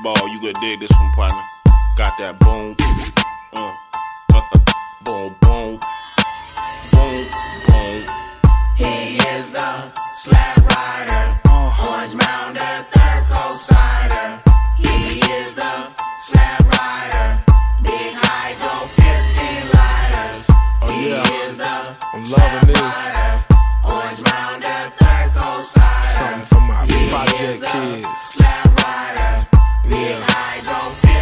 ball, you could dig this one, partner. Got that boom, boom, boom, boom, boom. He is the slap rider, Orange Mountain, Third Coast Cider. He is the slap rider, big hydro, 15 lighters. He is the slap rider, Orange Mountain, Third Coast Cider. Something for my He project is the kids. slap rider, big hydro,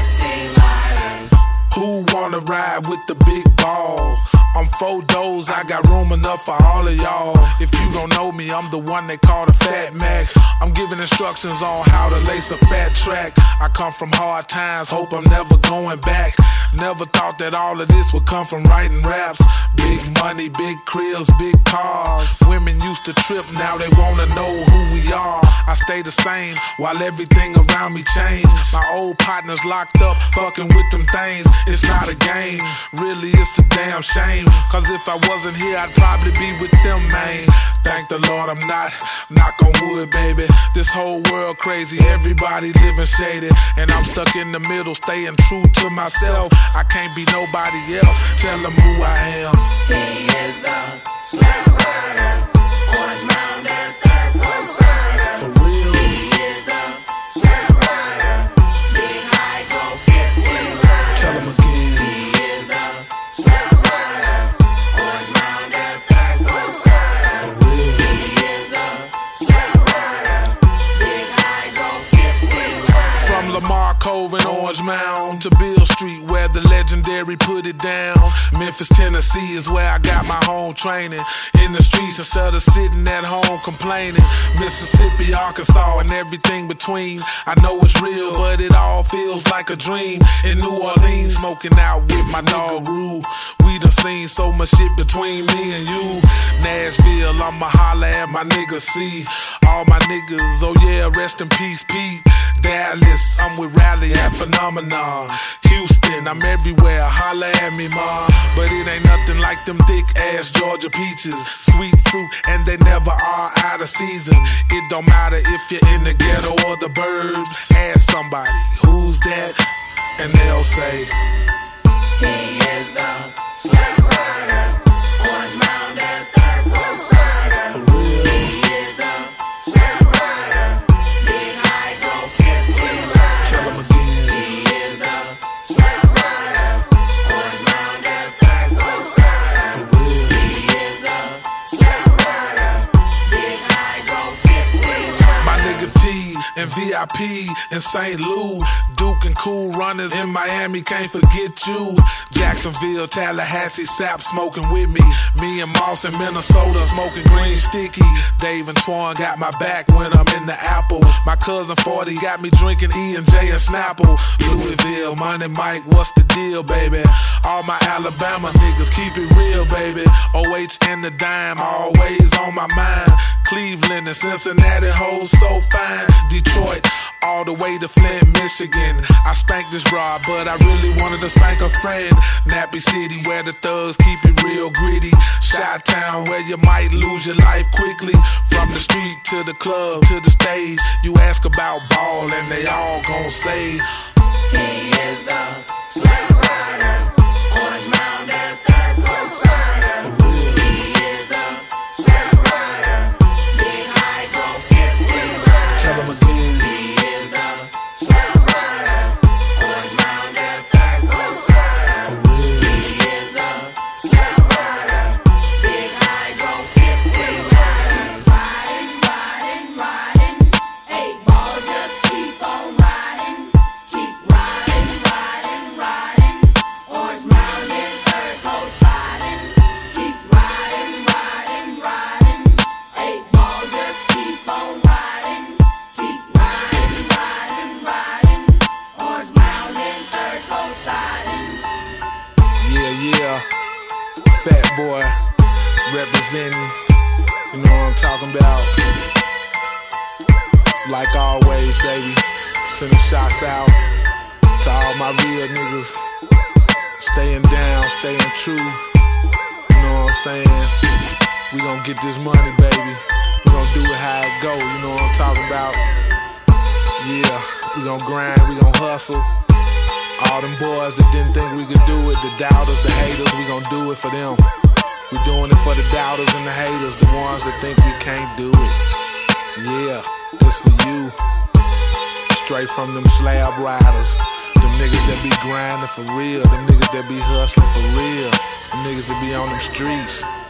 15 lighters. Who wanna ride with the big ball? I'm 4 doors, I got room enough for all of y'all. If you don't know me, I'm the one they call the Fat Mac. I'm giving instructions on how to lace a fat track. I come from hard times, hope I'm never going back. Never thought that all of this would come from writing raps. Big money, big cribs, big cars. Women used to trip, now they wanna know who we are. I stay the same while everything around me change. My old partners locked up, fucking with them things. It's not a game, really it's a damn shame. Cause if I wasn't here, I'd probably be with them, man. Thank the Lord I'm not, knock on wood, baby. This whole world crazy, everybody living shady. And I'm stuck in the middle, staying true to myself. I can't be nobody else, tell them who I am. He is the slap rider, Orange Mountain, Third Coast Cider. For real. He is the slap rider, big hydro, 15 lighters. Tell them again. He is the slap rider, Orange Mountain, Third Coast Cider. For real. He is the slap rider, big hydro, 15 lighters. From Lamar Cove and Orange Mound to Beale Street, where the legendary put it down. Memphis, Tennessee is where I got my home training. In the streets instead of sitting at home complaining. Mississippi, Arkansas, and everything between. I know it's real, but it all feels like a dream. In New Orleans, smoking out with my dog Rue. We done seen so much shit between me and you. Nashville, I'ma holla at my niggas, see. All my niggas, oh yeah, rest in peace, Pete. Dallas, I'm with Rally at Phenomenon. Houston, I'm everywhere, holla at me, ma. But it ain't nothing like them thick ass Georgia peaches. Sweet fruit, and they never are out of season. It don't matter if you're in the ghetto or the burbs. Ask somebody, who's that? And they'll say, He is the slap rider, Orange Mountain, Third Coast Cider. for real. He is the slap rider, big hydro, 15 lighters. Tell them again. He is the slap rider, Orange Mountain, Third Coast Cider. For real. He is the slap rider, big hydro, 15 lighters. My nigga T and VIP in St. Louis. Duke and Cool Runners in Miami, can't forget you. Jacksonville, Tallahassee, Sap smoking with me. Me and Moss in Minnesota smoking green sticky. Dave and Twan got my back when I'm in the Apple. My cousin 40 got me drinking E&J and Snapple. Louisville, Money Mike, what's the deal, baby? All my Alabama niggas keep it real, baby. OH and the dime, always on my mind. Cleveland and Cincinnati hoes so fine. Detroit, all the way to Flint, Michigan. I spanked this broad, but I really wanted to spank a friend. Nappy City, where the thugs keep it real gritty. Chi-Town, where you might lose your life quickly. From the street to the club to the stage, you ask about ball and they all gon' say, He is the slap rider, Orange Mountain, Third Coast Cider. He is the slap rider, big hydro, 15 lighters. tell them again. He is the slap rider, Orange Mountain, Third Coast Cider. He is the slap rider, big hydro, 15 lighters. Riding, riding, riding, 8 ball, just keep on riding. Keep riding, riding, riding, Orange Mountain, Third Coast Cider. Keep riding, riding, riding, 8 ball, just keep on riding. Keep riding, riding, riding, Orange Mountain, Third Coast Cider. Yeah, Fat Boy representing, you know what I'm talking about. Like always, baby, sending shots out to all my real niggas. Staying down, staying true, you know what I'm saying. We gon' get this money, baby. We gon' do it how it go, you know what I'm talking about. Yeah. We gon' grind, we gon' hustle. All them boys that didn't think we could do it, the doubters, the haters, we gon' do it for them. We doing it for the doubters and the haters, the ones that think we can't do it. Yeah, this for you. Straight from them slab riders. Them niggas that be grinding for real. Them niggas that be hustling for real. Them niggas that be on them streets.